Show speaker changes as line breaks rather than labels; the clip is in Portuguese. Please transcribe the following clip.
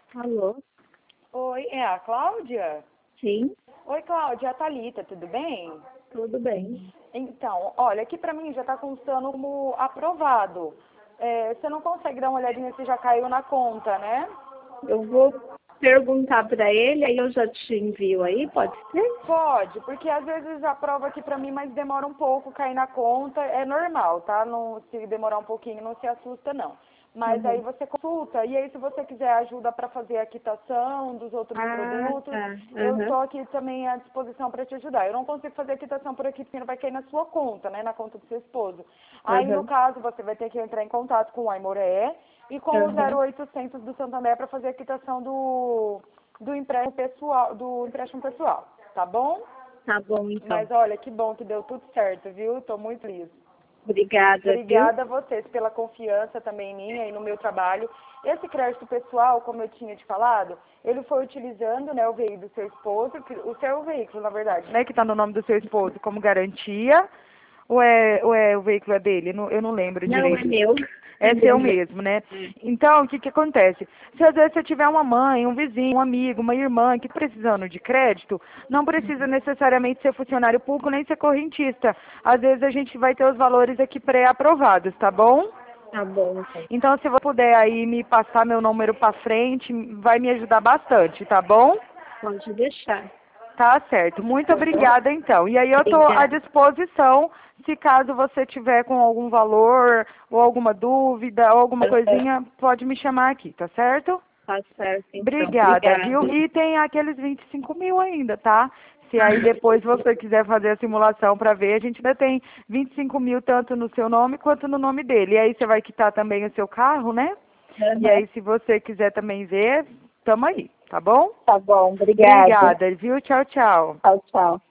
Alô?
Oi, é a Cláudia?
Sim,
Oi, Cláudia, é a Thalita, tudo bem?
tudo bem.
Então, olha, aqui pra mim já tá constando como aprovado. Você não consegue dar uma olhadinha se já caiu na conta, né?
Eu vou perguntar para ele, aí eu já te envio aí, pode ser?
Pode, porque às vezes aprova aqui pra mim, mas demora um pouco cair na conta, é normal, tá? Não, se demorar um pouquinho, não se assusta não. Mas aí
Uhum.
você consulta, e aí se você quiser ajuda para fazer a quitação dos outros
Ah,
produtos,
tá.
eu
Uhum.
tô aqui também à disposição para te ajudar. Eu não consigo fazer a quitação por aqui porque não vai cair na sua conta, né, na conta do seu esposo. Aí no
Uhum.
caso você vai ter que entrar em contato com o Aimoré e com o
Uhum.
0800 do Santander para fazer a quitação do empréstimo pessoal, tá bom?
Tá bom, então.
Mas olha, que bom que deu tudo certo, viu? Tô muito feliz.
Obrigada, viu?
Obrigada a vocês pela confiança também minha e no meu trabalho. Esse crédito pessoal, como eu tinha te falado, ele foi utilizando, né, o veículo do seu esposo, o seu veículo, na verdade, né, que está no nome do seu esposo como garantia, ou o veículo é dele? Eu não lembro
Não, é
direito.
meu. É
É
meu
seu
mesmo.
mesmo, né?
É.
Então, o que que acontece? Se às vezes você tiver uma mãe, um vizinho, um amigo, uma irmã que precisando de crédito, não precisa necessariamente ser funcionário público nem ser correntista. Às vezes a gente vai ter os valores aqui pré-aprovados, tá bom?
Tá bom, então.
Então, se você puder aí me passar meu número para frente, vai me ajudar bastante, tá bom?
Pode deixar.
Tá certo. Muito
Tá bom?
obrigada, então. E aí eu estou à
Obrigada.
disposição, se caso você tiver com algum valor, ou alguma dúvida, ou alguma coisinha, pode me chamar aqui, tá certo?
Tá certo, então.
Obrigada, viu?
Obrigada.
E tem aqueles 25 mil ainda, tá? Se aí depois você quiser fazer a simulação para ver, a gente ainda tem 25 mil tanto no seu nome quanto no nome dele. E aí você vai quitar também o seu carro, né? E
Uhum.
aí se você quiser também ver, tamo aí, tá bom?
Tá bom, obrigada.
Obrigada, viu? Tchau, tchau.
Tchau, tchau.